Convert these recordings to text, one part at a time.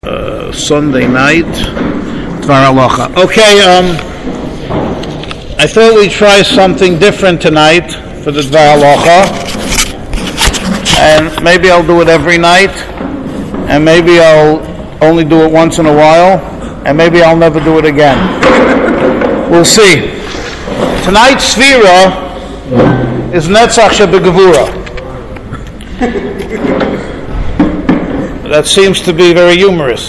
Sunday night, Dvar Halacha. Okay, I thought we'd try something different tonight for the Dvar Halacha, and maybe I'll do it every night, and maybe I'll only do it once in a while, and maybe I'll never do it again. We'll see. Tonight's Sfira is Netzach Shebegevura. That seems to be very humorous.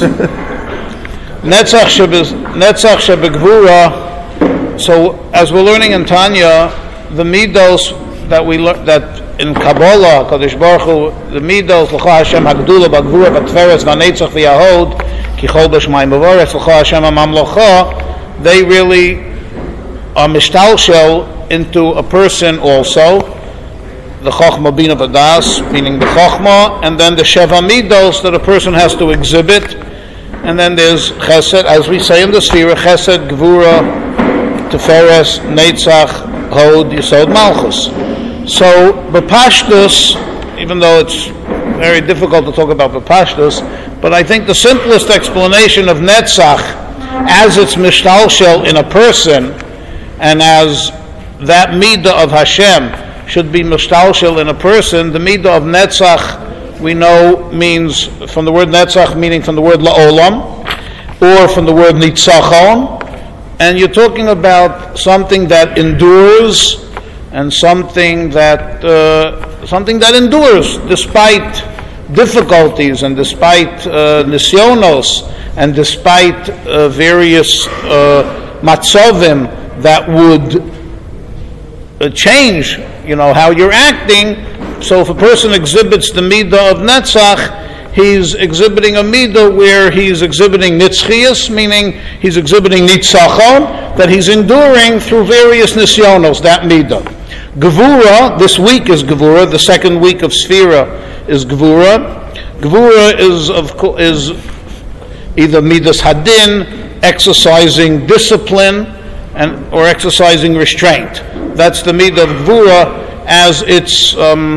Netzach Shebegevura. So, as we're learning in Tanya, the midos that we learn that in Kabbalah, Kadosh Baruch Hu, the midos l'cha Hashem hagdula bagvura v'tferes v'netzach v'yahod kichol b'shmayim v'voretz l'cha Hashem hamamlocha. They really are mishtalshel into a person also. The Chochma Bina Vadas, meaning the Chochma, and then the Sheva Midos that a person has to exhibit, and then there's Chesed, as we say in the Sfira, Chesed, Gevura, Teferes, Netzach, Hod, Yesod, Malchus. So, Bepashtus, even though it's very difficult to talk about Bepashtus, but I think the simplest explanation of Netzach, as it's Mishtalshel in a person, and as that Midah of Hashem should be mishtalshel in a person, the midah of netzach we know means from the word netzach, meaning from the word la'olam, or from the word nitzachon, and you're talking about something that endures and something that endures despite difficulties and despite nisyonos and despite various matzovim that would change, how you're acting. So if a person exhibits the midah of netzach, he's exhibiting a midah where he's exhibiting nitzchias, meaning he's exhibiting nitzachon, that he's enduring through various nisyonos, that midah. Gevura, this week is Gevura, the second week of Sfira is Gevura. Gevura is either midas hadin, exercising discipline, or exercising restraint. That's the midah of Gevura as it's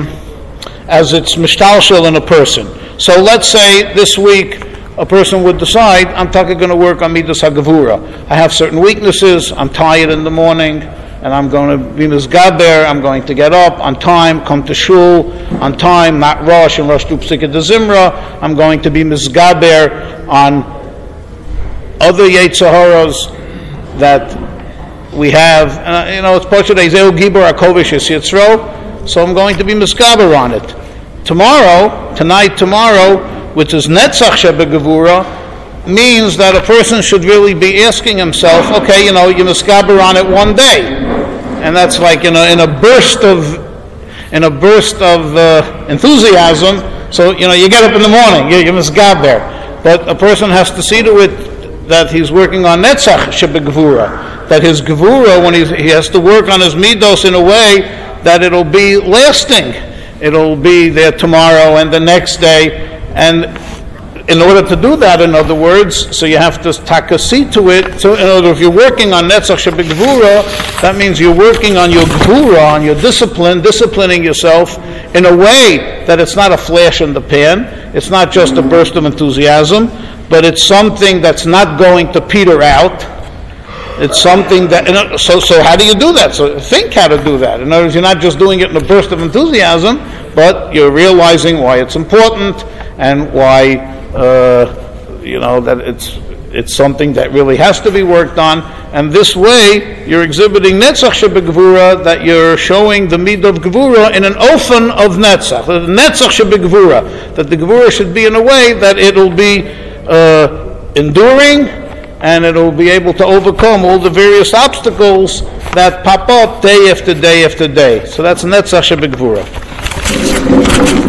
mishtalshel in a person. So let's say this week a person would decide, I'm going to work on midas hagevura. I have certain weaknesses, I'm tired in the morning, and I'm going to be mizgaber, I'm going to get up on time, come to shul on time, not rush and rush to psikah de zimra. I'm going to be mizgaber on other yetzaharas that we have, it's Pashat Eizeu Gibor Akovish Yitzro, so I'm going to be miskaber on it. Tomorrow, which is Netzach Shebegevura, means that a person should really be asking himself, okay, you miskaber on it one day, and that's like in a burst of enthusiasm. So you get up in the morning, you miskaber, but a person has to see to it that he's working on Netzach Shebegevura. That his gevura, when he has to work on his midos in a way that it'll be lasting. It'll be there tomorrow and the next day. And in order to do that, in other words, so you have to takasi to it. So in other words, if you're working on Netzach Shebegevura, that means you're working on your gevura, on your disciplining yourself in a way that it's not a flash in the pan. It's not just a burst of enthusiasm, but it's something that's not going to peter out. It's something that, so how do you do that? So think how to do that. In other words, you're not just doing it in a burst of enthusiasm, but you're realizing why it's important and why, that it's something that really has to be worked on. And this way, you're exhibiting Netzach Shebegevura, that you're showing the midah of Gevura in an ofen of Netzach. Netzach Shebegevura, that the Gevura should be in a way that it'll be enduring, and it'll be able to overcome all the various obstacles that pop up day after day after day. So that's Netzach Shebegevura.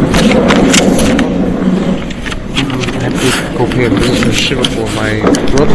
I have to go pay a business shiva for my brother.